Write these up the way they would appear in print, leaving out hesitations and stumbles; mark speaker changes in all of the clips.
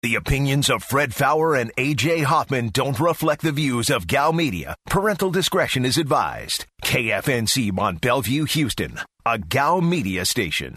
Speaker 1: The opinions of Fred Fowler and A.J. Hoffman don't reflect the views of Gal Media. Parental discretion is advised. KFNC Mont Bellevue, Houston, a Gal Media station.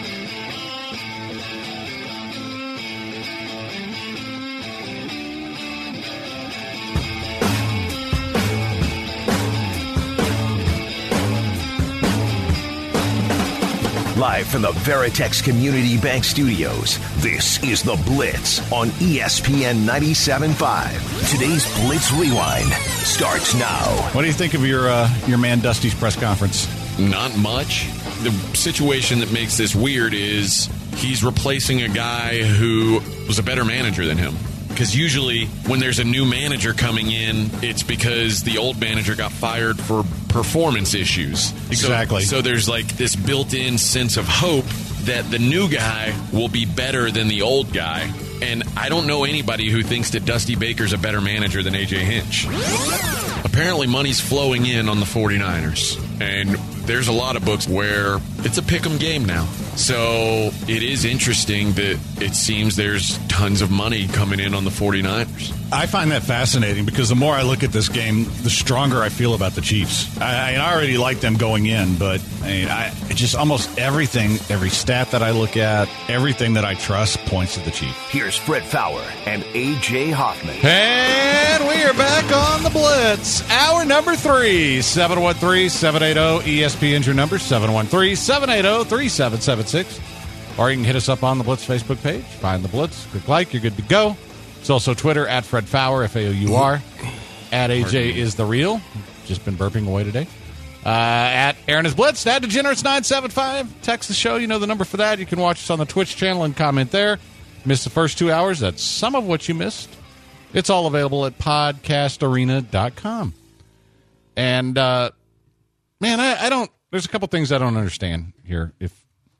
Speaker 1: Live from the Veritex Community Bank Studios, this is The Blitz on ESPN 97.5. Today's Blitz Rewind starts now.
Speaker 2: What do you think of your man Dusty's press conference?
Speaker 3: Not much. The situation that makes this weird is he's replacing a guy who was a better manager than him. Because usually when there's a new manager coming in, it's because the old manager got fired for performance issues.
Speaker 2: Exactly.
Speaker 3: So there's like this built-in sense of hope that the new guy will be better than the old guy. And I don't know anybody who thinks that Dusty Baker's a better manager than A.J. Hinch. Apparently money's flowing in on the 49ers. And there's a lot of books where it's a pick'em game now. So it is interesting that it seems there's tons of money coming in on the 49ers.
Speaker 2: I find that fascinating because the more I look at this game, the stronger I feel about the Chiefs. I already like them going in, but just almost everything, every stat that I look at, everything that I trust points to the Chiefs.
Speaker 1: Here's Fred Fowler and A.J. Hoffman.
Speaker 2: And we are back on the Blitz. Hour number 3, 713-780-ESPN's your number, 713-780-3776. Or you can hit us up on the Blitz Facebook page. Find the Blitz, click like, you're good to go. It's also Twitter, at Fred Fowler, F-A-O-U-R. At AJ is the real. Just been burping away today. At Aaron is Blitz. At Degenerates975. Text the show. You know the number for that. You can watch us on the Twitch channel and comment there. Missed the first 2 hours. That's some of what you missed. It's all available at podcastarena.com. And, man, I don't... There's a couple things I don't understand here. If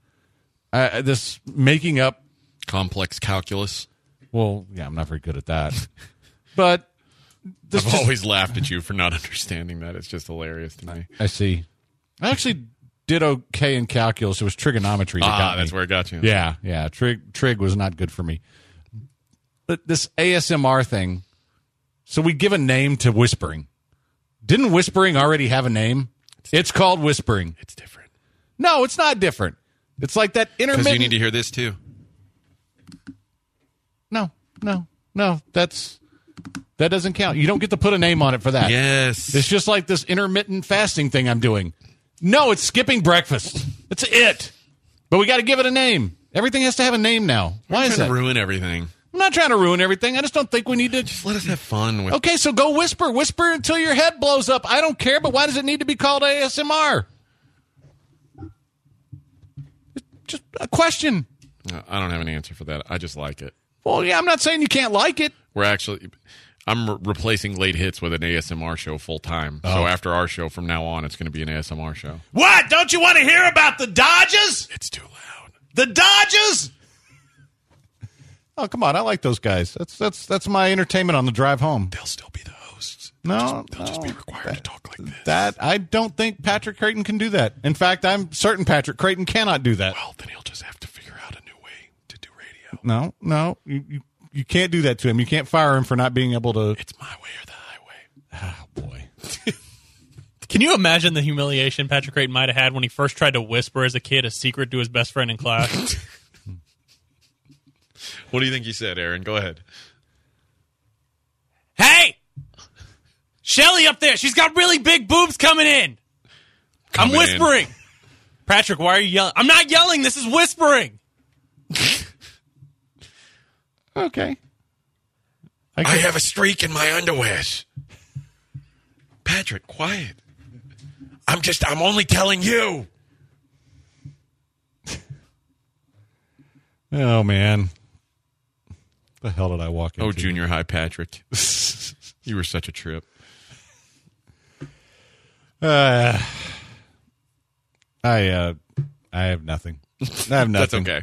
Speaker 2: this making up...
Speaker 3: Complex calculus.
Speaker 2: Well, yeah, I'm not very good at that. But
Speaker 3: I've always laughed at you for not understanding that. It's just hilarious to me.
Speaker 2: I see. I actually did okay in calculus. It was trigonometry that got me.
Speaker 3: That's where it got you.
Speaker 2: Yeah. Trig was not good for me. But this ASMR thing, so we give a name to whispering. Didn't whispering already have a name? It's called whispering.
Speaker 3: It's different.
Speaker 2: No, it's not different. It's like that intermittent...
Speaker 3: Because you need to hear this, too.
Speaker 2: No. That doesn't count. You don't get to put a name on it for that.
Speaker 3: Yes.
Speaker 2: It's just like this intermittent fasting thing I'm doing. No, it's skipping breakfast. That's it. But we got to give it a name. Everything has to have a name now. Why is that?
Speaker 3: To ruin everything.
Speaker 2: I'm not trying to ruin everything. I just don't think we need to.
Speaker 3: Just let us have fun with.
Speaker 2: Okay, so go whisper. Whisper until your head blows up. I don't care, but why does it need to be called ASMR? It's just a question.
Speaker 3: I don't have an answer for that. I just like it.
Speaker 2: Well, yeah, I'm not saying you can't like it.
Speaker 3: I'm replacing late hits with an ASMR show full time.
Speaker 2: Oh.
Speaker 3: So after our show, from now on, it's going to be an ASMR show.
Speaker 2: What? Don't you want to hear about the Dodgers?
Speaker 3: It's too loud.
Speaker 2: The Dodgers? Oh, come on. I like those guys. That's my entertainment on the drive home.
Speaker 3: They'll still be the hosts.
Speaker 2: No.
Speaker 3: They'll just be required to talk like this.
Speaker 2: That I don't think Patrick Creighton can do that. In fact, I'm certain Patrick Creighton cannot do that.
Speaker 3: Well, then he'll just have to figure out a new way to do radio.
Speaker 2: No. You can't do that to him. You can't fire him for not being able to.
Speaker 3: It's my way or the highway.
Speaker 2: Oh, boy.
Speaker 4: Can you imagine the humiliation Patrick Creighton might have had when he first tried to whisper as a kid a secret to his best friend in class?
Speaker 3: What do you think he said, Aaron? Go ahead.
Speaker 4: Hey! Shelly up there. She's got really big boobs coming in. I'm whispering. Patrick, why are you yelling? I'm not yelling. This is whispering.
Speaker 2: Okay.
Speaker 3: I have a streak in my underwears. Patrick, quiet. I'm only telling you.
Speaker 2: Oh, man. The hell did I walk into?
Speaker 3: Oh, junior high Patrick. You were such a trip.
Speaker 2: I have nothing. I have nothing.
Speaker 3: That's okay.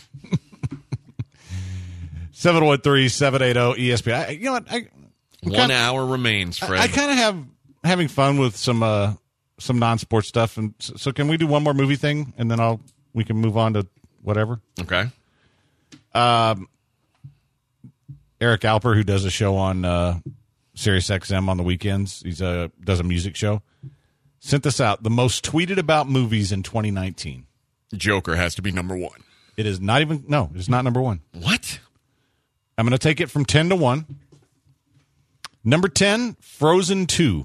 Speaker 2: 713-780-ESPN. You know what?
Speaker 3: 1 hour remains, Fred.
Speaker 2: I kind of having fun with some non-sports stuff, and so can we do one more movie thing, and then we can move on to whatever.
Speaker 3: Okay.
Speaker 2: Eric Alper, who does a show on Sirius XM on the weekends. He does a music show. Sent this out. The most tweeted about movies in 2019.
Speaker 3: Joker has to be number one.
Speaker 2: It is not even. No, it's not number one.
Speaker 3: What?
Speaker 2: I'm going to take it from 10 to 1. Number 10, Frozen 2.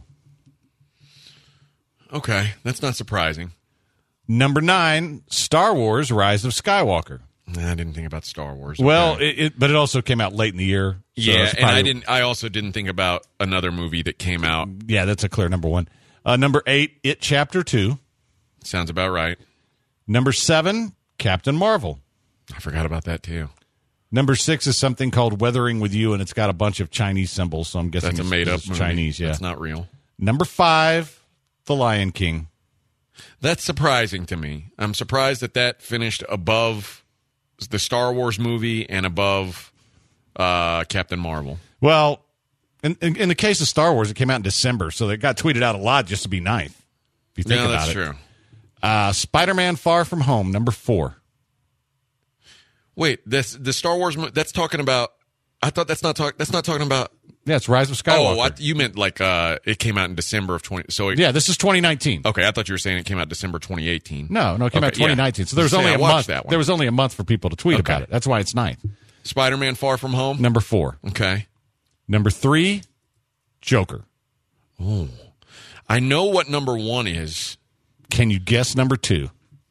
Speaker 3: Okay, that's not surprising.
Speaker 2: Number 9, Star Wars: Rise of Skywalker.
Speaker 3: I didn't think about Star Wars.
Speaker 2: Well, but it also came out late in the year. So
Speaker 3: yeah, and I also didn't think about another movie that came out.
Speaker 2: Yeah, that's a clear number 1. Number 8, It Chapter 2.
Speaker 3: Sounds about right.
Speaker 2: Number 7, Captain Marvel.
Speaker 3: I forgot about that too.
Speaker 2: Number 6 is something called Weathering with You, and it's got a bunch of Chinese symbols, so I'm guessing
Speaker 3: that's a made-up movie.
Speaker 2: Chinese. Yeah,
Speaker 3: it's not real.
Speaker 2: Number 5, The Lion King.
Speaker 3: That's surprising to me. I'm surprised that finished above the Star Wars movie and above Captain Marvel.
Speaker 2: Well, in the case of Star Wars, it came out in December, so it got tweeted out a lot just to be ninth. If you think about it.
Speaker 3: That's true.
Speaker 2: Spider-Man: Far From Home, number 4.
Speaker 3: Wait, the Star Wars that's talking about. I thought that's not talking about.
Speaker 2: Yeah, it's Rise of Skywalker.
Speaker 3: Oh, you meant like it came out in December of 20. So
Speaker 2: yeah, this is 2019.
Speaker 3: Okay, I thought you were saying it came out December 2018.
Speaker 2: No, it came out 2019. Yeah. So there was only a month. There was only a month for people to tweet about it. That's why it's ninth.
Speaker 3: Spider-Man: Far From Home,
Speaker 2: number 4.
Speaker 3: Okay.
Speaker 2: Number 3, Joker.
Speaker 3: Oh, I know what number 1 is.
Speaker 2: Can you guess number 2?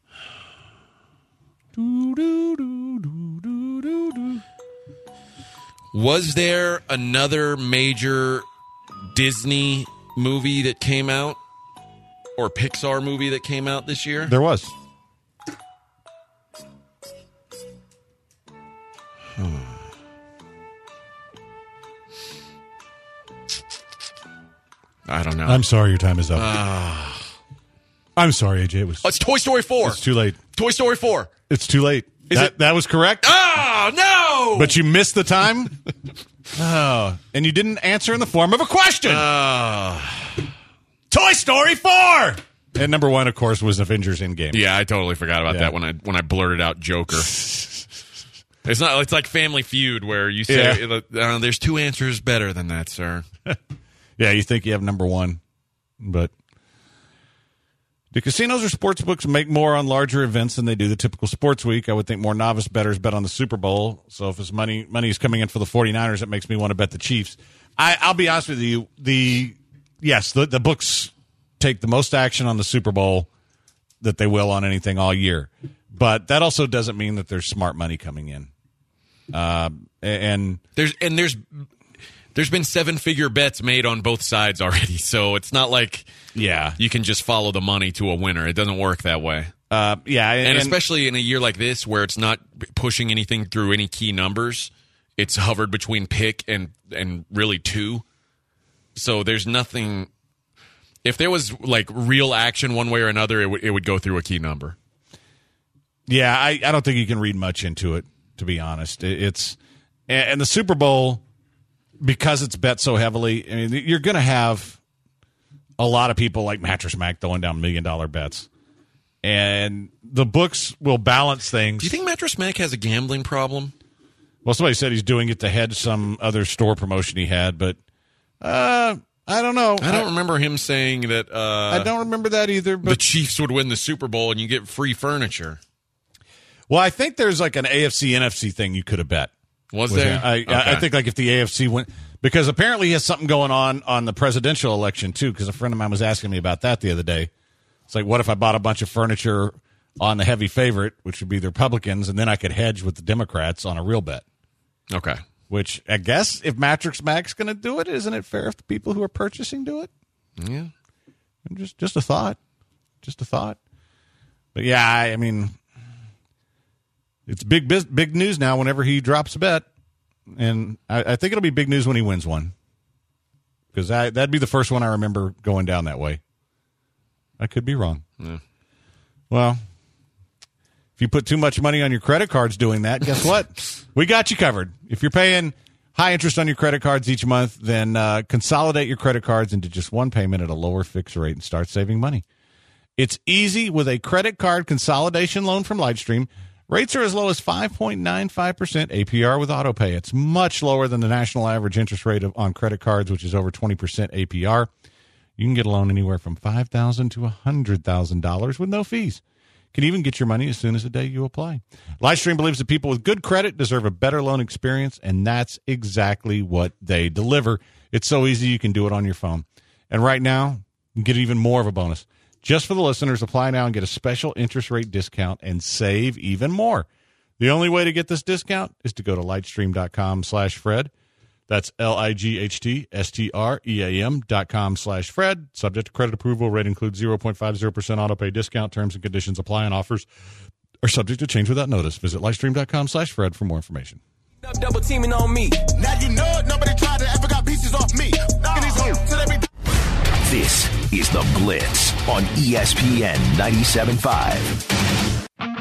Speaker 3: Was there another major Disney movie that came out or Pixar movie that came out this year?
Speaker 2: There was.
Speaker 3: I don't know.
Speaker 2: I'm sorry, your time is up. I'm sorry, AJ.
Speaker 3: It's Toy Story 4.
Speaker 2: It's too late.
Speaker 3: Toy Story 4.
Speaker 2: It's too late. That was correct.
Speaker 3: Oh, no!
Speaker 2: But you missed the time. Oh, and you didn't answer in the form of a question. Toy Story 4. And number 1, of course, was Avengers Endgame.
Speaker 3: Yeah, I totally forgot about that when I blurted out Joker. It's not. It's like Family Feud where you say there's 2 answers better than that, sir.
Speaker 2: Yeah, you think you have number 1, but do casinos or sports books make more on larger events than they do the typical sports week? I would think more novice bettors bet on the Super Bowl. So if his money is coming in for the 49ers, it makes me want to bet the Chiefs. I'll be honest with you. The books take the most action on the Super Bowl that they will on anything all year. But that also doesn't mean that there's smart money coming in. And there's been 7-figure bets made on both sides already, so it's not like you can just follow the money to a winner. It doesn't work that way. And especially in a year like this where it's not pushing anything through any key numbers, it's hovered between pick and really 2. So there's nothing. If there was like real action one way or another, it would go through a key number. Yeah, I don't think you can read much into it, to be honest. It's and the Super Bowl, because it's bet so heavily, I mean, you're going to have a lot of people like Mattress Mac throwing down $1 million bets. And the books will balance things.
Speaker 3: Do you think Mattress Mac has a gambling problem?
Speaker 2: Well, somebody said he's doing it to hedge some other store promotion he had, but I don't know.
Speaker 3: I don't remember him saying that.
Speaker 2: I don't remember that either. But
Speaker 3: the Chiefs would win the Super Bowl and you get free furniture.
Speaker 2: Well, I think there's like an AFC-NFC thing you could have bet.
Speaker 3: Was there?
Speaker 2: I think like if the AFC went, because apparently he has something going on the presidential election too, because a friend of mine was asking me about that the other day. It's like, what if I bought a bunch of furniture on the heavy favorite, which would be the Republicans, and then I could hedge with the Democrats on a real bet? Okay. Which I guess if Mattress Mac's going to do it, isn't it fair if the people who are purchasing do it?
Speaker 3: Yeah.
Speaker 2: Just a thought. Just a thought. But yeah, I mean, it's big news now whenever he drops a bet. And I think it'll be big news when he wins one. Because that'd be the first one I remember going down that way. I could be wrong.
Speaker 3: Yeah.
Speaker 2: Well, if you put too much money on your credit cards doing that, guess what? We got you covered. If you're paying high interest on your credit cards each month, then consolidate your credit cards into just one payment at a lower fixed rate and start saving money. It's easy with a credit card consolidation loan from Lightstream. Rates are as low as 5.95% APR with AutoPay. It's much lower than the national average interest rate on credit cards, which is over 20% APR. You can get a loan anywhere from $5,000 to $100,000 with no fees. Can even get your money as soon as the day you apply. Lightstream believes that people with good credit deserve a better loan experience, and that's exactly what they deliver. It's so easy you can do it on your phone. And right now, you can get even more of a bonus. Just for the listeners, apply now and get a special interest rate discount and save even more. The only way to get this discount is to go to lightstream.com/Fred. That's lightstream.com/Fred. Subject to credit approval. Rate includes 0.50% autopay discount. Terms and conditions apply, and offers are subject to change without notice. Visit lightstream.com/Fred for more information.
Speaker 5: Double teaming on me. Now you know it. Nobody tried to ever got pieces off me.
Speaker 1: This is The Blitz on ESPN 97.5.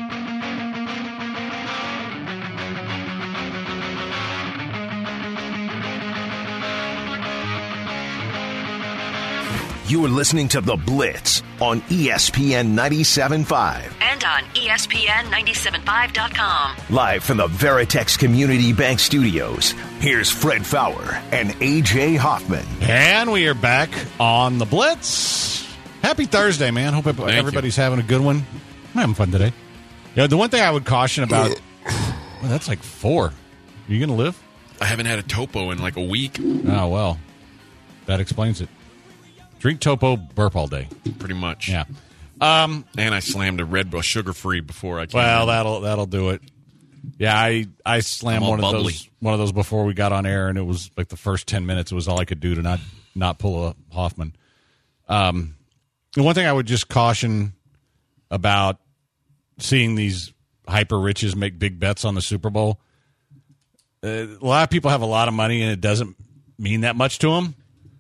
Speaker 1: You are listening to The Blitz on ESPN 97.5.
Speaker 6: And on ESPN975.com.
Speaker 1: Live from the Veritex Community Bank Studios, here's Fred Faour and A.J. Hoffman.
Speaker 2: And we are back on The Blitz. Happy Thursday, man. Hope everybody's having a good one. I'm having fun today. Yeah, the one thing I would caution about, well, that's like 4. Are you going to live?
Speaker 3: I haven't had a Topo in like a week.
Speaker 2: Oh, well, that explains it. Drink Topo, burp all day.
Speaker 3: Pretty much.
Speaker 2: Yeah.
Speaker 3: And I slammed a Red Bull sugar-free before I came
Speaker 2: Well,
Speaker 3: in.
Speaker 2: that'll do it. Yeah, I slammed one of those before we got on air, and it was like the first 10 minutes. It was all I could do to not pull a Hoffman. The one thing I would just caution about seeing these hyper riches make big bets on the Super Bowl. A lot of people have a lot of money, and it doesn't mean that much to them.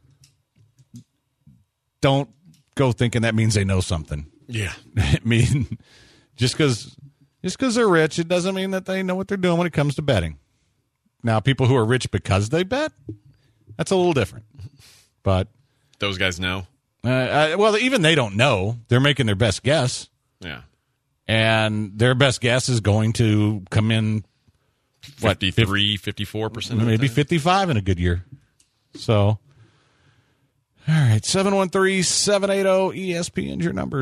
Speaker 2: Don't go thinking that means they know something.
Speaker 3: Yeah.
Speaker 2: I mean, just because they're rich, it doesn't mean that they know what they're doing when it comes to betting. Now, people who are rich because they bet, that's a little different. But
Speaker 3: those guys know.
Speaker 2: Well, even they don't know. They're making their best guess.
Speaker 3: Yeah.
Speaker 2: And their best guess is going to come in,
Speaker 3: 53, 54%?
Speaker 2: Maybe 55 in a good year. So, all right, 713-780-ESPN is your number,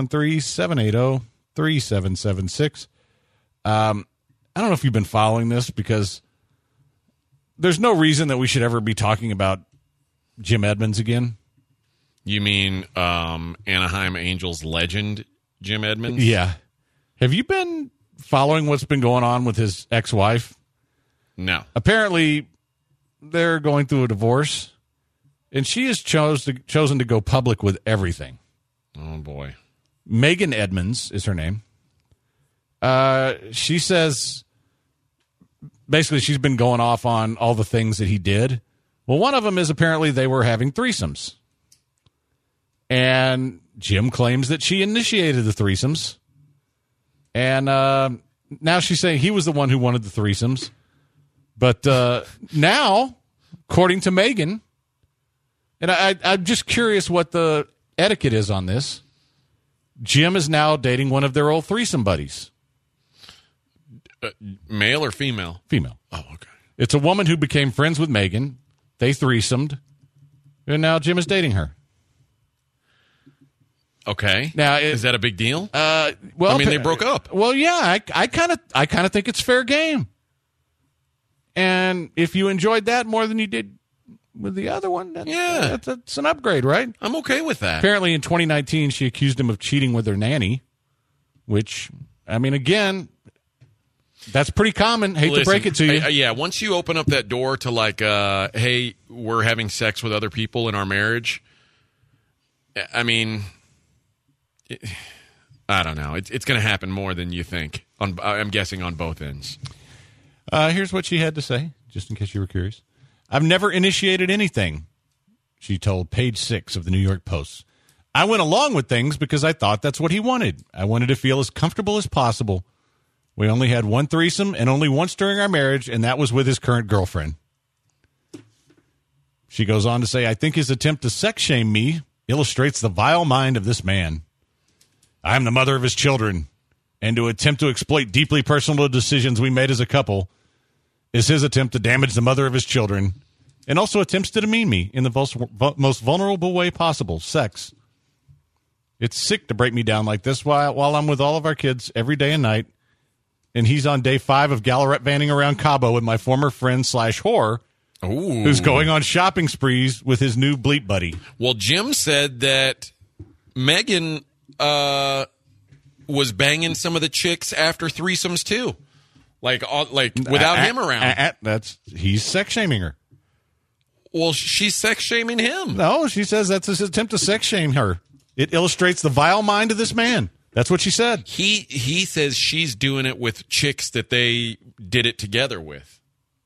Speaker 2: 713-780-3776. I don't know if you've been following this because there's no reason that we should ever be talking about Jim Edmonds again.
Speaker 3: You mean Anaheim Angels legend Jim Edmonds?
Speaker 2: Yeah. Have you been following what's been going on with his ex-wife?
Speaker 3: No.
Speaker 2: Apparently, they're going through a divorce. And she has chosen to go public with everything.
Speaker 3: Oh, boy.
Speaker 2: Megan Edmonds is her name. She says, basically, she's been going off on all the things that he did. Well, one of them is apparently they were having threesomes. And Jim claims that she initiated the threesomes. And now she's saying he was the one who wanted the threesomes. But now, according to Megan... And I'm just curious what the etiquette is on this. Jim is now dating one of their old threesome buddies.
Speaker 3: Male or female?
Speaker 2: Female.
Speaker 3: Oh, okay.
Speaker 2: It's a woman who became friends with Megan. They threesomed. And now Jim is dating her.
Speaker 3: Okay.
Speaker 2: Now,
Speaker 3: is that a big deal?
Speaker 2: Well,
Speaker 3: I mean, they broke up.
Speaker 2: Well, yeah, I kind of think it's fair game. And if you enjoyed that more than you did with the other one, that's an upgrade, right?
Speaker 3: I'm okay with that.
Speaker 2: Apparently in 2019, she accused him of cheating with her nanny, which, I mean, again, that's pretty common. Hate to break it to you.
Speaker 3: Yeah, once you open up that door to like, hey, we're having sex with other people in our marriage, I mean, I don't know. It's going to happen more than you think. I'm guessing on both ends.
Speaker 2: Here's what she had to say, just in case you were curious. I've never initiated anything, she told Page 6 of the New York Post. I went along with things because I thought that's what he wanted. I wanted to feel as comfortable as possible. We only had one threesome and only once during our marriage, and that was with his current girlfriend. She goes on to say, I think his attempt to sex shame me illustrates the vile mind of this man. I am the mother of his children, and to attempt to exploit deeply personal decisions we made as a couple is his attempt to damage the mother of his children and also attempts to demean me in the most vulnerable way possible, sex. It's sick to break me down like this while I'm with all of our kids every day and night, and he's on day 5 of gallivanting around Cabo with my former friend / whore, who's going on shopping sprees with his new bleep buddy.
Speaker 3: Well, Jim said that Megan was banging some of the chicks after threesomes too, like without him around.
Speaker 2: He's sex shaming her.
Speaker 3: Well, she's sex shaming him.
Speaker 2: No, she says that's his attempt to sex shame her. It illustrates the vile mind of this man. That's what she said.
Speaker 3: He says she's doing it with chicks that they did it together with.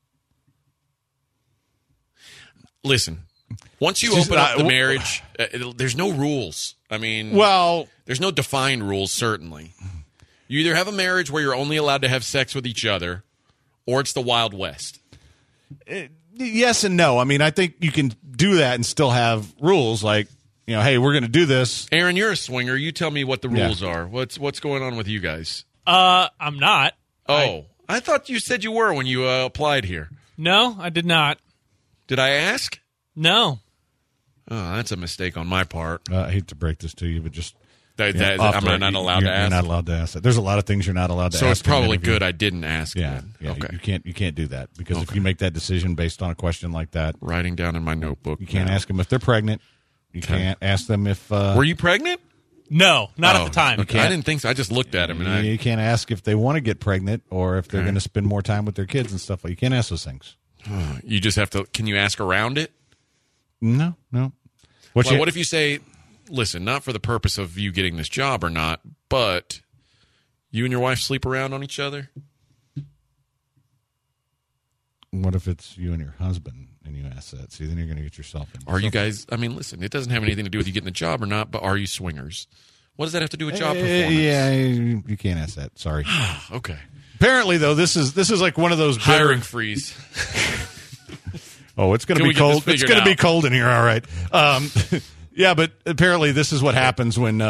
Speaker 3: Listen, once you open up the marriage, there's no rules. I mean, there's no defined rules, certainly. You either have a marriage where you're only allowed to have sex with each other, or it's the Wild West.
Speaker 2: Yes and no. I mean, I think you can do that and still have rules like, hey, we're going to do this.
Speaker 3: Aaron, you're a swinger. You tell me what the rules are. What's going on with you guys?
Speaker 4: I'm not.
Speaker 3: Oh, I thought you said you were when you applied here.
Speaker 4: No, I did not.
Speaker 3: Did I ask?
Speaker 4: No.
Speaker 3: Oh, that's a mistake on my part.
Speaker 2: I hate to break this to you, but just
Speaker 3: I'm not allowed to ask.
Speaker 2: You're not allowed to ask that. There's a lot of things you're not allowed to ask.
Speaker 3: So it's probably good I didn't ask.
Speaker 2: Yeah.
Speaker 3: Okay.
Speaker 2: You can't do that because if you make that decision based on a question like that,
Speaker 3: writing down in my notebook,
Speaker 2: you can't ask them if they're pregnant. You can't ask them if
Speaker 3: were you pregnant?
Speaker 4: No, not at the time.
Speaker 3: Okay. I didn't think so. I just looked at him and
Speaker 2: you can't ask if they want to get pregnant or if they're going to spend more time with their kids and stuff. You can't ask those things.
Speaker 3: You just have to. Can you ask around it?
Speaker 2: No.
Speaker 3: What if you say, listen, not for the purpose of you getting this job or not, but you and your wife sleep around on each other?
Speaker 2: What if it's you and your husband and you ask that? See, then you're going to get yourself in.
Speaker 3: Are you guys, I mean, listen, it doesn't have anything to do with you getting the job or not, but are you swingers? What does that have to do with job performance?
Speaker 2: Yeah, you can't ask that. Sorry.
Speaker 3: Okay.
Speaker 2: Apparently, though, this is like one of those
Speaker 3: hiring freeze.
Speaker 2: Oh, it's going to be cold. It's going to be cold in here. All right. Yeah, but apparently this is what happens when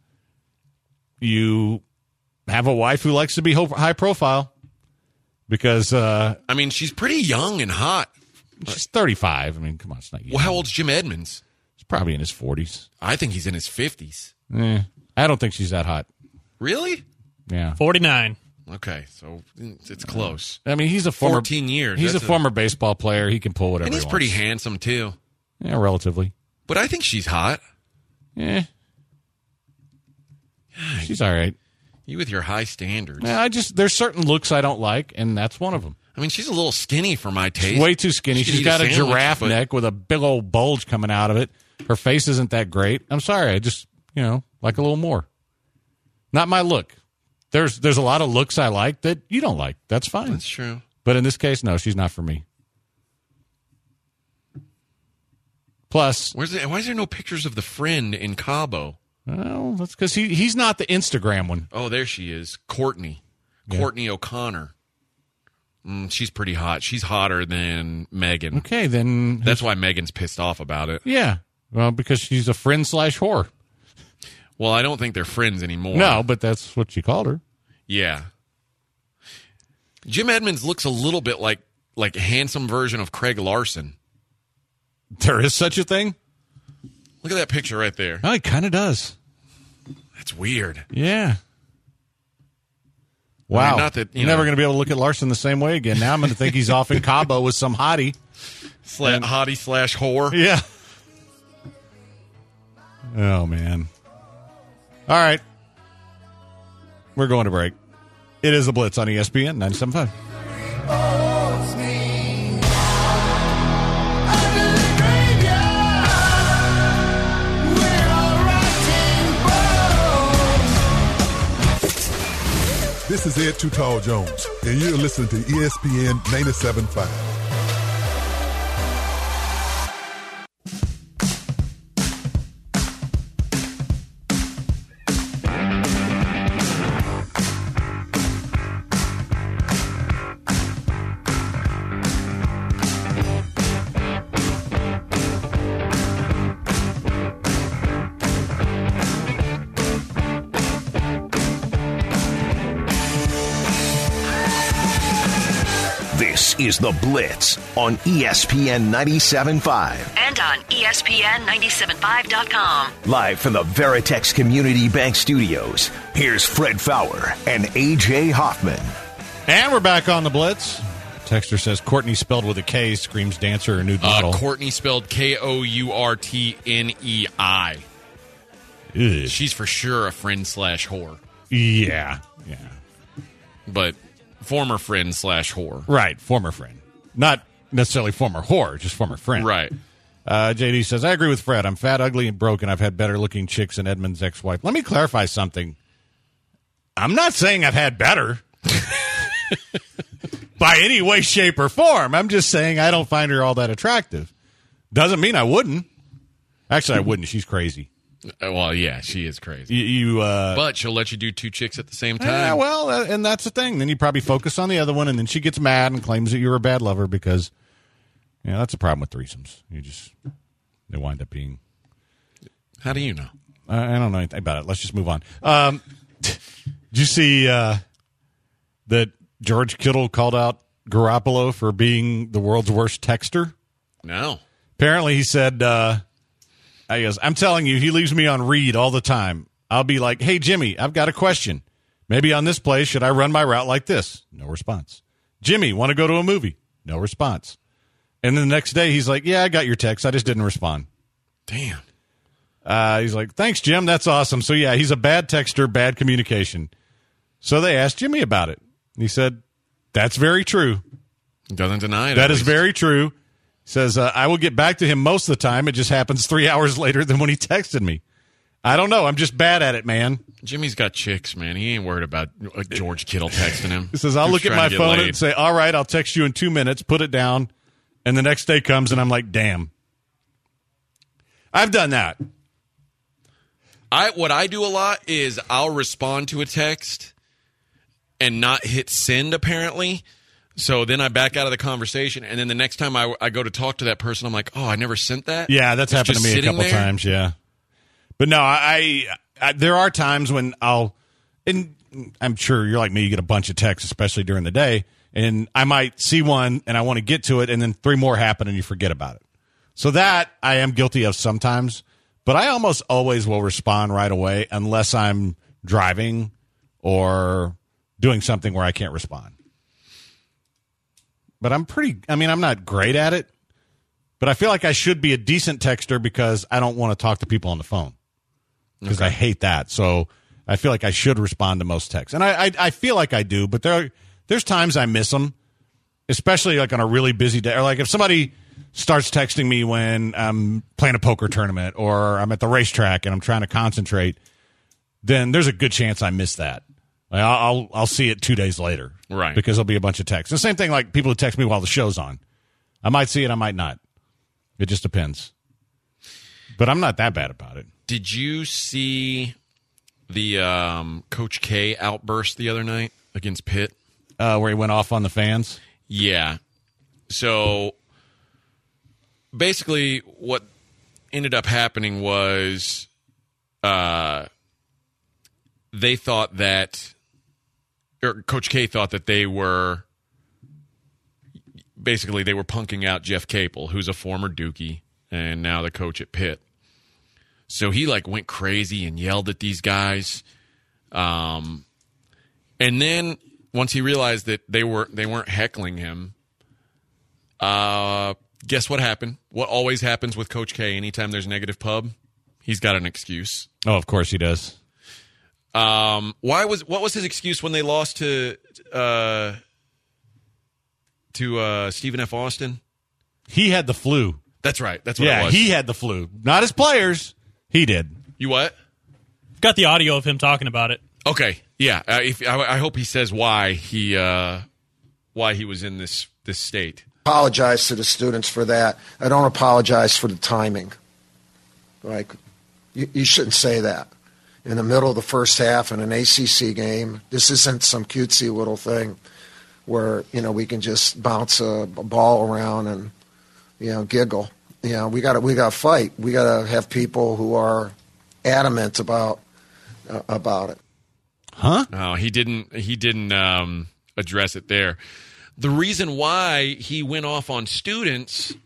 Speaker 2: you have a wife who likes to be high profile. Because
Speaker 3: I mean, she's pretty young and hot.
Speaker 2: She's 35. I mean, come on, it's not young.
Speaker 3: Well, how old's Jim Edmonds?
Speaker 2: He's probably in his 40s.
Speaker 3: I think he's in his 50s.
Speaker 2: I don't think she's that hot.
Speaker 3: Really?
Speaker 2: Yeah.
Speaker 4: 49.
Speaker 3: Okay, so it's close.
Speaker 2: I mean, he's a former
Speaker 3: 14 years.
Speaker 2: He's a former baseball player. He can pull whatever.
Speaker 3: And he's pretty handsome too.
Speaker 2: Yeah, relatively.
Speaker 3: But I think she's hot.
Speaker 2: Yeah. She's all right.
Speaker 3: You with your high standards.
Speaker 2: Yeah, there's certain looks I don't like, and that's one of them.
Speaker 3: I mean, she's a little skinny for my taste.
Speaker 2: She's way too skinny. She's got a giraffe neck with a big old bulge coming out of it. Her face isn't that great. I'm sorry. I just, like a little more. Not my look. There's a lot of looks I like that you don't like. That's fine.
Speaker 3: That's true.
Speaker 2: But in this case, no, she's not for me. Plus,
Speaker 3: why is there no pictures of the friend in Cabo?
Speaker 2: Well, that's because he's not the Instagram one.
Speaker 3: Oh, there she is. Courtney. Yeah. Courtney O'Connor. She's pretty hot. She's hotter than Megan.
Speaker 2: Okay, then.
Speaker 3: That's why Megan's pissed off about it.
Speaker 2: Yeah. Well, because she's a friend / whore.
Speaker 3: Well, I don't think they're friends anymore.
Speaker 2: No, but that's what she called her.
Speaker 3: Yeah. Jim Edmonds looks a little bit like a handsome version of Craig Larson.
Speaker 2: There is such a thing?
Speaker 3: Look at that picture right there.
Speaker 2: Oh, he kind of does.
Speaker 3: That's weird.
Speaker 2: Yeah. Wow.
Speaker 3: I mean, not that,
Speaker 2: you're never going to be able to look at Larson the same way again. Now I'm going to think he's off in Cabo with some hottie.
Speaker 3: Hottie / whore.
Speaker 2: Yeah. Oh, man. All right. We're going to break. It is the Blitz on ESPN 97.5.
Speaker 6: This is Ed Too Tall Jones, and you're listening to ESPN 97.5.
Speaker 1: is The Blitz on ESPN 97.5.
Speaker 7: And on ESPN975.com.
Speaker 1: Live from the Veritex Community Bank Studios, here's Fred Fowler and A.J. Hoffman.
Speaker 2: And we're back on The Blitz. Texter says Courtney spelled with a K screams dancer or nude model.
Speaker 3: Courtney spelled Kourtnei.
Speaker 2: Ugh.
Speaker 3: She's for sure a friend/whore.
Speaker 2: Yeah.
Speaker 3: But former friend/whore.
Speaker 2: Right, former friend. Not necessarily former whore, just former friend.
Speaker 3: Right.
Speaker 2: JD says, I agree with Fred. I'm fat, ugly, and broken. I've had better-looking chicks than Edmund's ex-wife. Let me clarify something. I'm not saying I've had better. By any way, shape, or form. I'm just saying I don't find her all that attractive. Doesn't mean I wouldn't. Actually, I wouldn't. She's crazy.
Speaker 3: Well, yeah, she is crazy. But she'll let you do two chicks at the same time.
Speaker 2: Yeah, well, and that's the thing. Then you probably focus on the other one, and then she gets mad and claims that you're a bad lover because, that's the problem with threesomes. They wind up being.
Speaker 3: How do you know?
Speaker 2: I don't know anything about it. Let's just move on. Did you see that George Kittle called out Garoppolo for being the world's worst texter?
Speaker 3: No.
Speaker 2: Apparently, he said, I guess, I'm telling you, he leaves me on read all the time. I'll be like, hey, Jimmy, I've got a question. Maybe on this play, should I run my route like this? No response. Jimmy, want to go to a movie? No response. And then the next day, he's like, yeah, I got your text. I just didn't respond.
Speaker 3: Damn.
Speaker 2: He's like, thanks, Jim. That's awesome. So, yeah, he's a bad texter, bad communication. So they asked Jimmy about it. He said, that's very true.
Speaker 3: Doesn't deny it.
Speaker 2: That is very true. He says, I will get back to him most of the time. It just happens 3 hours later than when he texted me. I don't know. I'm just bad at it, man.
Speaker 3: Jimmy's got chicks, man. He ain't worried about George Kittle texting him.
Speaker 2: He says, I'll look at my phone and say, all right, I'll text you in 2 minutes, put it down. And the next day comes and I'm like, damn. I've done that.
Speaker 3: What I do a lot is I'll respond to a text and not hit send, apparently. So then I back out of the conversation, and then the next time I go to talk to that person, I'm like, oh, I never sent that?
Speaker 2: Yeah, that's happened to me a couple times, yeah. But no, I there are times when and I'm sure you're like me, you get a bunch of texts, especially during the day, and I might see one, and I want to get to it, and then 3 more happen, and you forget about it. So that I am guilty of sometimes, but I almost always will respond right away unless I'm driving or doing something where I can't respond. But I'm not great at it, but I feel like I should be a decent texter because I don't want to talk to people on the phone because I hate that. So I feel like I should respond to most texts. And I feel like I do, but there's times I miss them, especially like on a really busy day. Or like if somebody starts texting me when I'm playing a poker tournament or I'm at the racetrack and I'm trying to concentrate, then there's a good chance I miss that. I'll see it 2 days later.
Speaker 3: Right.
Speaker 2: Because there'll be a bunch of texts. The same thing like people who text me while the show's on. I might see it, I might not. It just depends. But I'm not that bad about it.
Speaker 3: Did you see the Coach K outburst the other night against Pitt?
Speaker 2: Where he went off on the fans?
Speaker 3: Yeah. So basically what ended up happening was they thought that Coach K thought that they were punking out Jeff Capel, who's a former Dookie and now the coach at Pitt. So he went crazy and yelled at these guys. And then once he realized that they weren't heckling him, guess what happened? What always happens with Coach K anytime there's negative pub? He's got an excuse.
Speaker 2: Oh, of course he does.
Speaker 3: What was his excuse when they lost to Stephen F. Austin?
Speaker 2: He had the flu.
Speaker 3: That's right. That's what it was.
Speaker 2: He had the flu. Not his players. He did.
Speaker 3: You what?
Speaker 4: Got the audio of him talking about it.
Speaker 3: Okay. Yeah. I hope he says why he was in this state.
Speaker 8: Apologize to the students for that. I don't apologize for the timing. You shouldn't say that. In the middle of the first half in an ACC game, this isn't some cutesy little thing where, we can just bounce a ball around and, giggle. We got to fight. We got to have people who are adamant about it.
Speaker 2: Huh?
Speaker 3: No, he didn't address it there. the reason why he went off on students,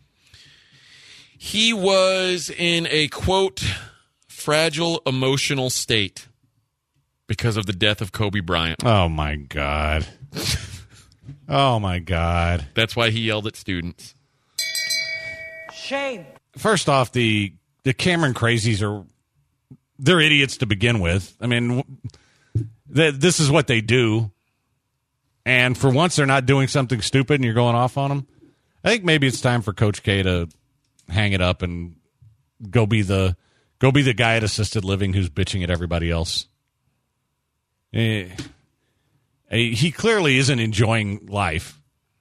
Speaker 3: he was in a, quote, fragile emotional state because of the death of Kobe Bryant.
Speaker 2: Oh, my God. Oh, my God.
Speaker 3: That's why he yelled at students.
Speaker 7: Shame.
Speaker 2: First off, the Cameron crazies they're idiots to begin with. I mean, this is what they do. And for once they're not doing something stupid and you're going off on them. I think maybe it's time for Coach K to hang it up and go be the guy at assisted living who's bitching at everybody else. He clearly isn't enjoying life.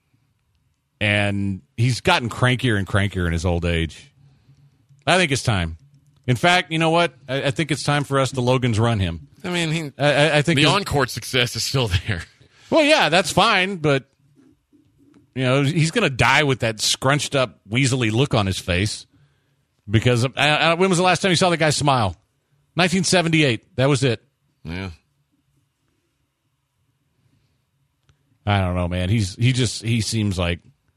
Speaker 2: And he's gotten crankier and crankier in his old age. I think it's time. In fact, you know what? I think it's time for us to Logan's run him.
Speaker 3: I mean,
Speaker 2: I think
Speaker 3: the on-court success is still there.
Speaker 2: Well, yeah, that's fine, but you know he's going to die with that scrunched up, weaselly look on his face. Because when was the last time you saw the guy smile? 1978. That was it.
Speaker 3: Yeah.
Speaker 2: I don't know, man. He seems like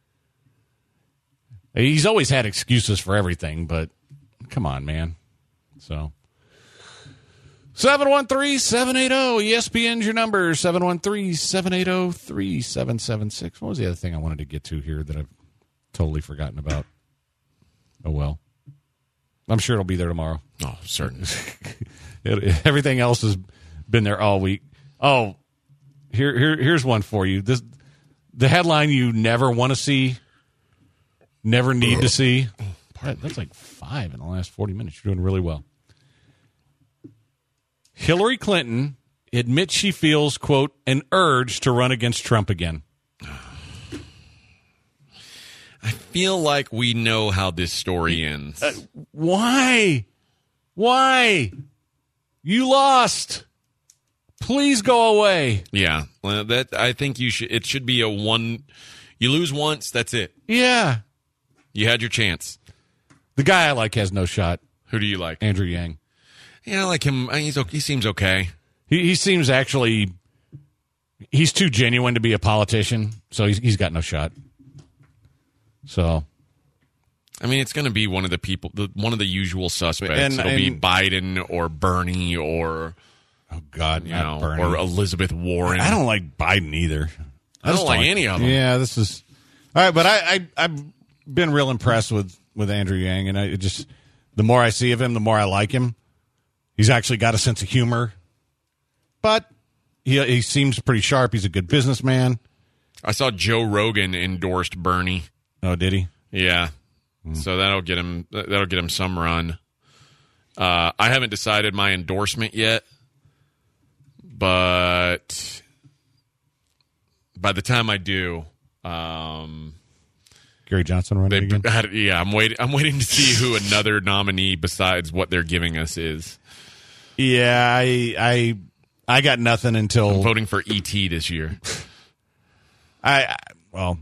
Speaker 2: he's always had excuses for everything, but come on, man. So 713-780 ESPN's your number. 713-780-3776. What was the other thing I wanted to get to here that I've totally forgotten about? Oh well. I'm sure it'll be there tomorrow.
Speaker 3: Oh, certainly.
Speaker 2: Everything else has been there all week. Oh, here's one for you. The headline you never want to see, never need to see. That's like 5 in the last 40 minutes. You're doing really well. Hillary Clinton admits she feels, quote, an urge to run against Trump again.
Speaker 3: I feel like we know how this story ends.
Speaker 2: Why? Why? You lost. Please go away.
Speaker 3: Yeah. Well, I think it should be a one. You lose once, that's it.
Speaker 2: Yeah.
Speaker 3: You had your chance.
Speaker 2: The guy I like has no shot.
Speaker 3: Who do you like?
Speaker 2: Andrew Yang.
Speaker 3: Yeah, I like him. He seems okay.
Speaker 2: He seems actually. He's too genuine to be a politician, so he's got no shot. So,
Speaker 3: I mean, it's going to be one of the people, one of the usual suspects. It'll be Biden or Bernie or,
Speaker 2: oh God, not Bernie
Speaker 3: or Elizabeth Warren.
Speaker 2: I don't like Biden either.
Speaker 3: I don't like any of them.
Speaker 2: Yeah, this is all right. But I've been real impressed with Andrew Yang, and the more I see of him, the more I like him. He's actually got a sense of humor, but he seems pretty sharp. He's a good businessman.
Speaker 3: I saw Joe Rogan endorsed Bernie.
Speaker 2: Oh, did he?
Speaker 3: Yeah. So that'll get him some run. I haven't decided my endorsement yet, but by the time I do,
Speaker 2: Gary Johnson running again?
Speaker 3: Yeah, I'm waiting to see who another nominee besides what they're giving us is.
Speaker 2: Yeah, I got nothing until
Speaker 3: I'm voting for ET this year.
Speaker 2: I'll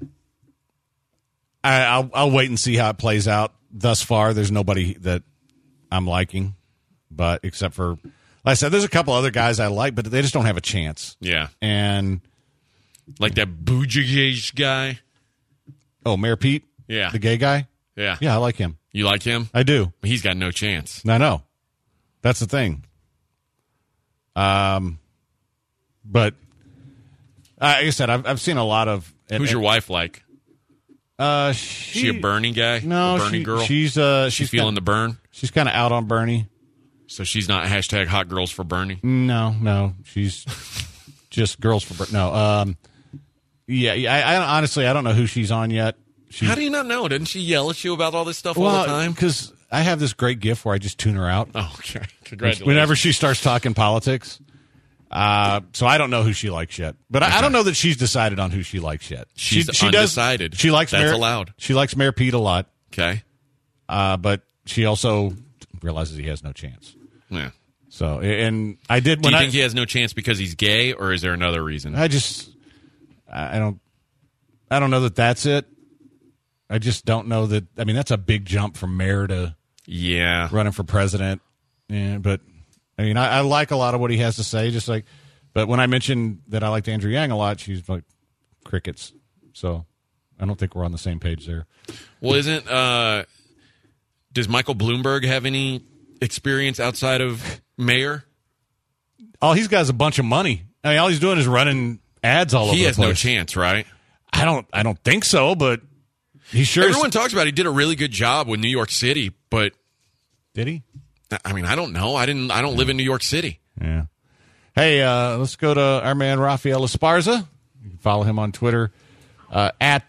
Speaker 2: wait and see how it plays out. Thus far, there's nobody that I'm liking, but except for, like I said, there's a couple other guys I like, but they just don't have a chance.
Speaker 3: Yeah,
Speaker 2: and
Speaker 3: like that Buttigieg guy.
Speaker 2: Oh, Mayor Pete.
Speaker 3: Yeah,
Speaker 2: the gay guy.
Speaker 3: Yeah,
Speaker 2: I like him.
Speaker 3: You like him?
Speaker 2: I do.
Speaker 3: He's got no chance.
Speaker 2: I know. That's the thing. But like I said, I've seen a lot of.
Speaker 3: Who's your wife like? She a Bernie guy?
Speaker 2: No,
Speaker 3: a Bernie girl.
Speaker 2: She's
Speaker 3: feeling the burn.
Speaker 2: She's kind of out on Bernie.
Speaker 3: So she's not hashtag hot girls for Bernie.
Speaker 2: No, she's just girls for Bernie. No, yeah. I honestly I don't know who she's on yet.
Speaker 3: How do you not know? Didn't she yell at you about all this stuff all the time?
Speaker 2: Because I have this great gift where I just tune her out.
Speaker 3: Oh, okay. Congratulations.
Speaker 2: Whenever she starts talking politics. So I don't know who she likes yet. But I don't know that she's decided on who she likes yet.
Speaker 3: She's undecided.
Speaker 2: She likes
Speaker 3: That's allowed.
Speaker 2: She likes Mayor Pete a lot.
Speaker 3: Okay.
Speaker 2: But she also realizes he has no chance.
Speaker 3: Yeah.
Speaker 2: So, and I did.
Speaker 3: Do you think he has no chance because he's gay, or is there another reason?
Speaker 2: I don't know that that's it. I just don't know that. I mean, that's a big jump from mayor to running for president. Yeah, but I mean, I like a lot of what he has to say. But when I mentioned that I liked Andrew Yang a lot, she's like crickets. So I don't think we're on the same page there.
Speaker 3: Well, does Michael Bloomberg have any experience outside of mayor?
Speaker 2: All he's got is a bunch of money. I mean, all he's doing is running ads all over the place.
Speaker 3: He has no chance, right?
Speaker 2: I don't think so, but he sure
Speaker 3: Everyone talks about he did a really good job with New York City, but
Speaker 2: did he?
Speaker 3: I mean, I don't know. I don't live in New York City.
Speaker 2: Yeah. Hey, let's go to our man Rafael Esparza. You can follow him on Twitter at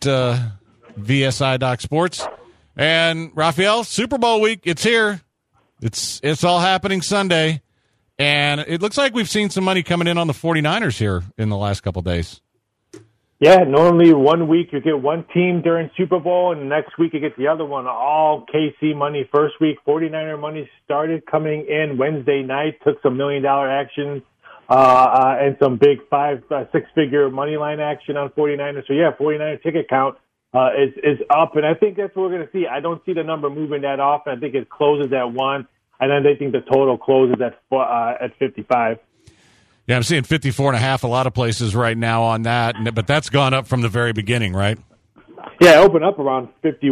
Speaker 2: VSI Doc Sports. And Rafael, Super Bowl week, it's here. It's all happening Sunday. And it looks like we've seen some money coming in on the 49ers here in the last couple of days.
Speaker 7: Yeah, normally 1 week you get one team during Super Bowl, and the next week you get the other one. All KC money first week. 49er money started coming in Wednesday night, took some $1 million action and some big 6-figure money line action on 49ers. So, yeah, 49er ticket count is up, and I think that's what we're going to see. I don't see the number moving that often. I think it closes at 1, and then they think the total closes at 55.
Speaker 2: Yeah, I'm seeing 54.5 a lot of places right now on that, but that's gone up from the very beginning, right?
Speaker 7: Yeah, it opened up around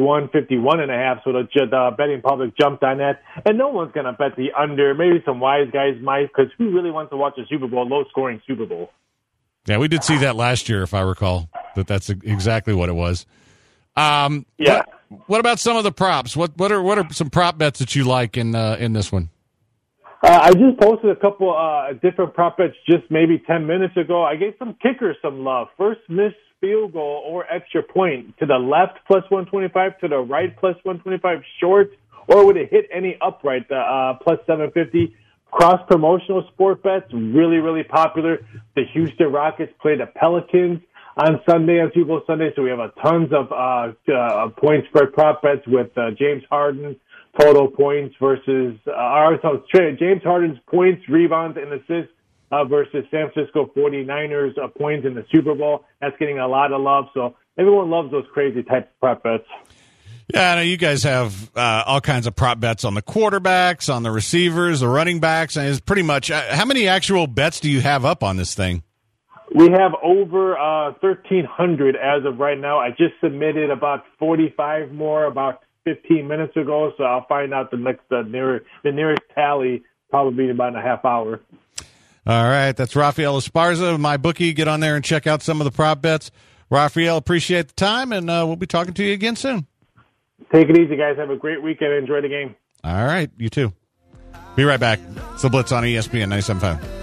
Speaker 7: 51.5, so the betting public jumped on that. And no one's going to bet the under. Maybe some wise guys might, because who really wants to watch a Super Bowl, low-scoring Super Bowl?
Speaker 2: Yeah, we did see that last year, if I recall, that's exactly what it was.
Speaker 7: Yeah.
Speaker 2: What about some of the props? What are some prop bets that you like in this one?
Speaker 7: I just posted a couple different prop bets just maybe 10 minutes ago. I gave some kickers some love. First missed field goal or extra point to the left plus 125, to the right plus 125 short, or would it hit any upright plus 750. Cross promotional sport bets, really, really popular. The Houston Rockets play the Pelicans on Sunday, on Super Bowl Sunday, so we have tons of point spread prop bets with James Harden total points versus James Harden's points, rebounds, and assists versus San Francisco 49ers points in the Super Bowl. That's getting a lot of love, so everyone loves those crazy type of prop bets.
Speaker 2: Yeah, I know you guys have all kinds of prop bets on the quarterbacks, on the receivers, the running backs, and it's pretty much how many actual bets do you have up on this thing?
Speaker 7: We have over 1,300 as of right now. I just submitted about 45 more about 15 minutes ago, so I'll find out the nearest tally probably in about a half hour.
Speaker 2: All right, that's Rafael Esparza, my bookie. Get on there and check out some of the prop bets. Rafael, appreciate the time, and we'll be talking to you again soon.
Speaker 7: Take it easy, guys. Have a great weekend. Enjoy the game.
Speaker 2: All right, you too. Be right back. It's the Blitz on ESPN 97.5.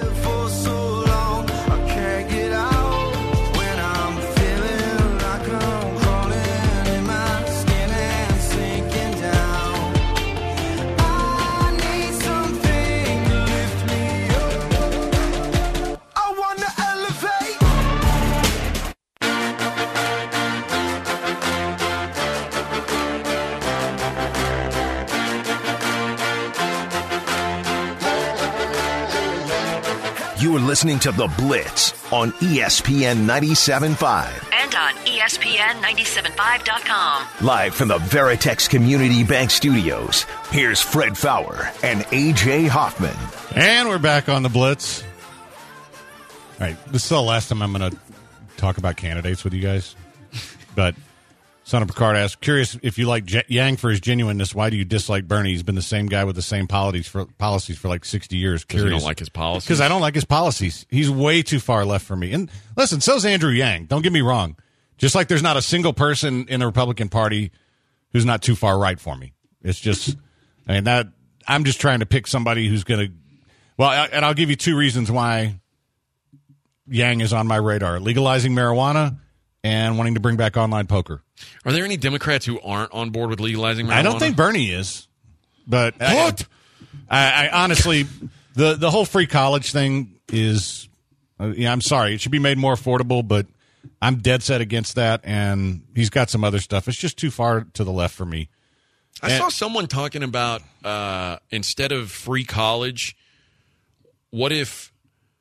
Speaker 1: You are listening to The Blitz on ESPN 97.5.
Speaker 9: And on ESPN975.com.
Speaker 1: Live from the Veritex Community Bank Studios, here's Fred Faour and A.J. Hoffman.
Speaker 2: And we're back on The Blitz. All right, this is the last time I'm going to talk about candidates with you guys. But Son of Picard asked, curious if you like Yang for his genuineness, why do you dislike Bernie? He's been the same guy with the same policies for like 60 years.
Speaker 3: Because you don't like his policies?
Speaker 2: Because I don't like his policies. He's way too far left for me. And listen, so's Andrew Yang. Don't get me wrong. Just like there's not a single person in the Republican Party who's not too far right for me. It's just, I'm just trying to pick somebody who's going to, and I'll give you two reasons why Yang is on my radar. Legalizing marijuana and wanting to bring back online poker.
Speaker 3: Are there any Democrats who aren't on board with legalizing marijuana?
Speaker 2: I don't think Bernie is. But what? I honestly, the whole free college thing is, I'm sorry, it should be made more affordable, but I'm dead set against that, and he's got some other stuff. It's just too far to the left for me.
Speaker 3: I saw someone talking about instead of free college, what if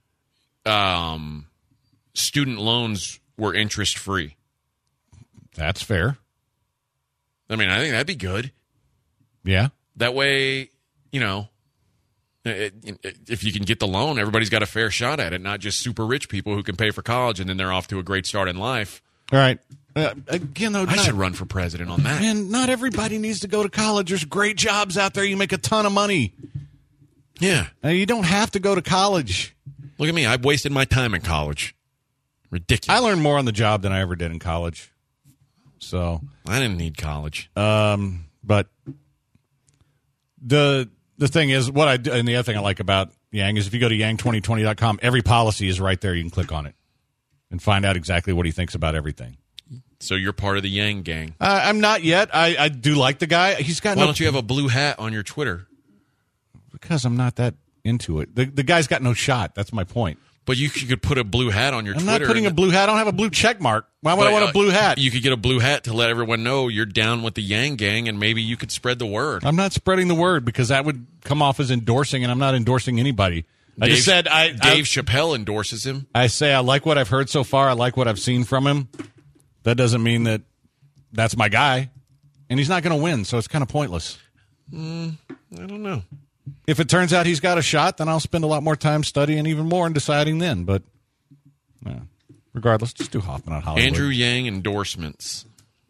Speaker 3: student loans were interest-free?
Speaker 2: That's fair.
Speaker 3: I mean, I think that'd be good.
Speaker 2: Yeah.
Speaker 3: That way, if you can get the loan, everybody's got a fair shot at it, not just super rich people who can pay for college and then they're off to a great start in life.
Speaker 2: All right. Again, though,
Speaker 3: I should run for president on that.
Speaker 2: Man, not everybody needs to go to college. There's great jobs out there. You make a ton of money.
Speaker 3: Yeah.
Speaker 2: You don't have to go to college.
Speaker 3: Look at me. I've wasted my time in college. Ridiculous.
Speaker 2: I learned more on the job than I ever did in college. So
Speaker 3: I didn't need college.
Speaker 2: But the thing is, what I do, and the other thing I like about Yang is if you go to yang2020.com, every policy is right there. You can click on it and find out exactly what he thinks about everything.
Speaker 3: So you're part of the Yang gang.
Speaker 2: I'm not yet. I do like the guy. He's got.
Speaker 3: Why don't you have a blue hat on your Twitter?
Speaker 2: Because I'm not that into it. The guy's got no shot. That's my point.
Speaker 3: But you could put a blue hat on your
Speaker 2: I'm
Speaker 3: Twitter.
Speaker 2: not putting a blue hat. I don't have a blue check mark. Why would I want a blue hat?
Speaker 3: You could get a blue hat to let everyone know you're down with the Yang gang, and maybe you could spread the word.
Speaker 2: I'm not spreading the word because that would come off as endorsing, and I'm not endorsing anybody. I just said
Speaker 3: Dave Chappelle endorses him.
Speaker 2: I say I like what I've heard so far. I like what I've seen from him. That doesn't mean that that's my guy, and he's not going to win, so it's kind of pointless.
Speaker 3: I don't know.
Speaker 2: If it turns out he's got a shot, then I'll spend a lot more time studying even more and deciding then. But regardless, just do Hoffman on Hollywood.
Speaker 3: Andrew Yang endorsements.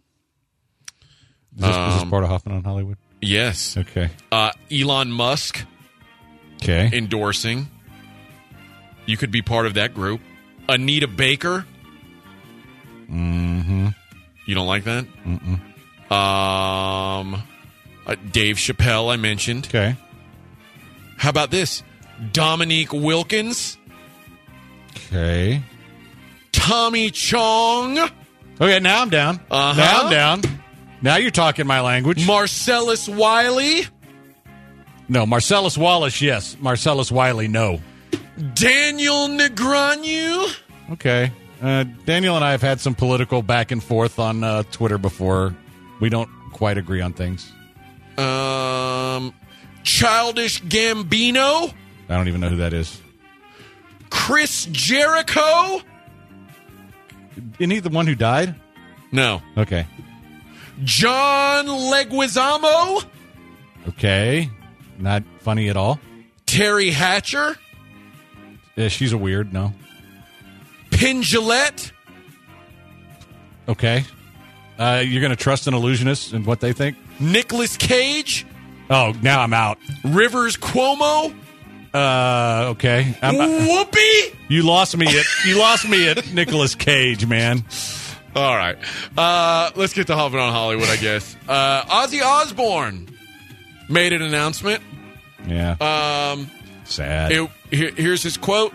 Speaker 2: Is this part of Hoffman on Hollywood?
Speaker 3: Yes.
Speaker 2: Okay.
Speaker 3: Elon Musk.
Speaker 2: Okay.
Speaker 3: Endorsing. You could be part of that group. Anita Baker.
Speaker 2: Mm-hmm.
Speaker 3: You don't like that?
Speaker 2: Mm-mm.
Speaker 3: Dave Chappelle, I mentioned.
Speaker 2: Okay.
Speaker 3: How about this? Dominique Wilkins.
Speaker 2: Okay.
Speaker 3: Tommy Chong.
Speaker 2: Okay, now I'm down.
Speaker 3: Uh-huh.
Speaker 2: Now I'm down. Now you're talking my language.
Speaker 3: Marcellus Wiley.
Speaker 2: No, Marcellus Wallace, yes. Marcellus Wiley, no.
Speaker 3: Daniel Negreanu.
Speaker 2: Okay. Daniel and I have had some political back and forth on Twitter before. We don't quite agree on things.
Speaker 3: Childish Gambino.
Speaker 2: I don't even know who that is.
Speaker 3: Chris Jericho.
Speaker 2: Isn't he the one who died?
Speaker 3: No.
Speaker 2: Okay.
Speaker 3: John Leguizamo.
Speaker 2: Okay. Not funny at all.
Speaker 3: Terry Hatcher.
Speaker 2: She's a weird, no.
Speaker 3: Penn Jillette.
Speaker 2: Okay. You're going to trust an illusionist and what they think?
Speaker 3: Nicolas Cage.
Speaker 2: Oh, now I'm out.
Speaker 3: Rivers Cuomo.
Speaker 2: Okay.
Speaker 3: Whoopi.
Speaker 2: You lost me at Nicolas Cage, man.
Speaker 3: All right. Let's get to Hoffman on Hollywood, I guess. Ozzy Osbourne made an announcement.
Speaker 2: Yeah. Sad.
Speaker 3: Here's his quote.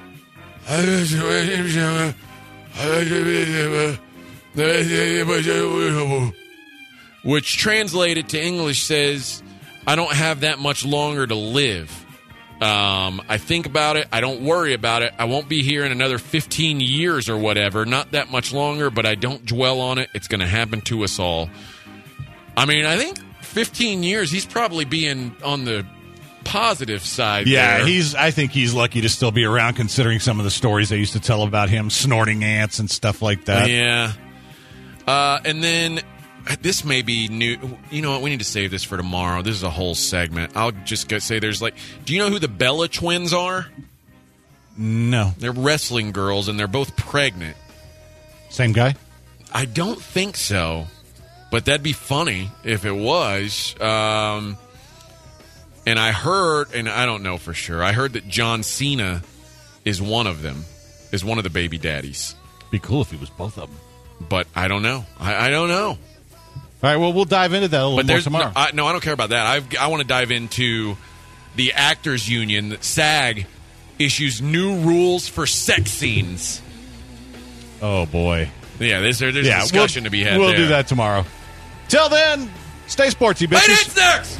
Speaker 3: Which translated to English says, I don't have that much longer to live. I think about it. I don't worry about it. I won't be here in another 15 years or whatever. Not that much longer, but I don't dwell on it. It's going to happen to us all. I mean, I think 15 years, he's probably being on the positive side.
Speaker 2: Yeah,
Speaker 3: there.
Speaker 2: I think he's lucky to still be around considering some of the stories they used to tell about him snorting ants and stuff like that.
Speaker 3: Yeah. And then this may be new. You know what? We need to save this for tomorrow. This is a whole segment. I'll just say there's do you know who the Bella twins are?
Speaker 2: No.
Speaker 3: They're wrestling girls, and they're both pregnant.
Speaker 2: Same guy?
Speaker 3: I don't think so. But that'd be funny if it was. And I heard, and I don't know for sure, I heard that John Cena is one of them, is one of the baby daddies.
Speaker 2: Be cool if he was both of them.
Speaker 3: But I don't know. I don't know.
Speaker 2: All right, well, we'll dive into that a little more tomorrow.
Speaker 3: No, I don't care about that. I want to dive into the Actors Union that SAG issues new rules for sex scenes.
Speaker 2: Oh, boy.
Speaker 3: Yeah, there's a discussion to be had
Speaker 2: We'll
Speaker 3: there.
Speaker 2: do that tomorrow. Till then, stay sportsy, bitches.
Speaker 3: Hey, it's next!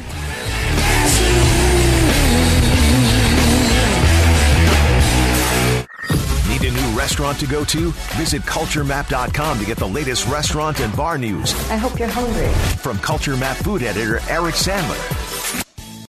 Speaker 1: Need a new restaurant to go to? Visit CultureMap.com to get the latest restaurant and bar news.
Speaker 9: I hope you're hungry.
Speaker 1: From Culture Map food editor Eric Sandler.